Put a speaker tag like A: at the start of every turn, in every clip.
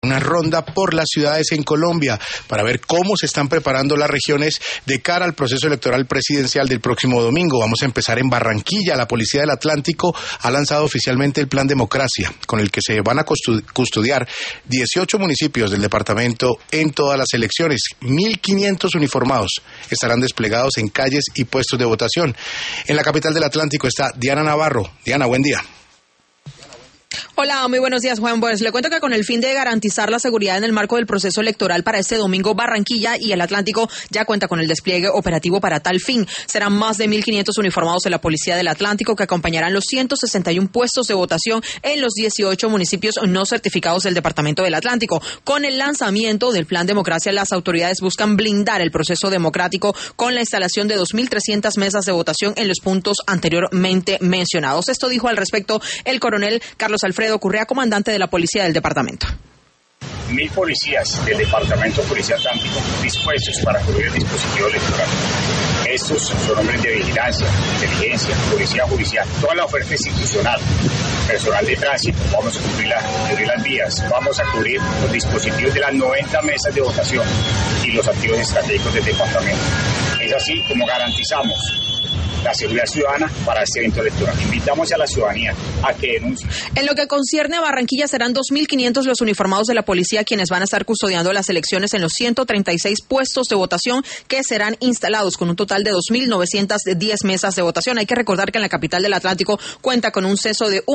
A: una ronda por las ciudades en Colombia para ver cómo se están preparando las regiones de cara al proceso electoral presidencial del próximo domingo. Vamos a empezar en Barranquilla. La Policía del Atlántico ha lanzado oficialmente el Plan Democracia, con el que se van a custodiar 18 municipios del departamento en todas las elecciones. 1.500 uniformados estarán desplegados en calles y puestos de votación. En la capital del Atlántico está Diana Navarro. Diana, buen día.
B: Hola, muy buenos días, Juan. Pues le cuento que con el fin de garantizar la seguridad en el marco del proceso electoral para este domingo, Barranquilla y el Atlántico ya cuenta con el despliegue operativo para tal fin. Serán más de 1.500 uniformados de la Policía del Atlántico que acompañarán los 161 puestos de votación en los 18 municipios no certificados del Departamento del Atlántico. Con el lanzamiento del Plan Democracia, las autoridades buscan blindar el proceso democrático con la instalación de 2.300 mesas de votación en los puntos anteriormente mencionados. Esto dijo al respecto el coronel Carlos Alfredo Correa, comandante de la Policía del Departamento.
C: 1.000 policías del Departamento de Policía Atlántico dispuestos para cubrir el dispositivo electoral. Estos son hombres de vigilancia, inteligencia, policía judicial, toda la oferta institucional, personal de tránsito, vamos a cubrir las vías, vamos a cubrir los dispositivos de las 90 mesas de votación y los activos estratégicos del departamento. Es así como garantizamos la seguridad ciudadana para este evento electoral. Invitamos a la ciudadanía a que denuncie.
B: En lo que concierne a Barranquilla, serán 2.500 los uniformados de la policía quienes van a estar custodiando las elecciones en los 136 puestos de votación que serán instalados con un total de 2.910 mesas de votación. Hay que recordar que en la capital del Atlántico cuenta con un censo de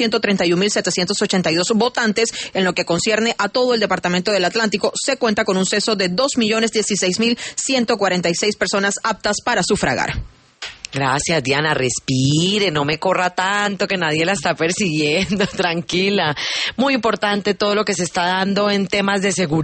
B: 1.131.782 votantes. En lo que concierne a todo el departamento del Atlántico, se cuenta con un censo de 2.016.146 personas aptas para sufragar.
D: Gracias, Diana. Respire, no me corra tanto, que nadie la está persiguiendo. Tranquila. Muy importante todo lo que se está dando en temas de seguridad.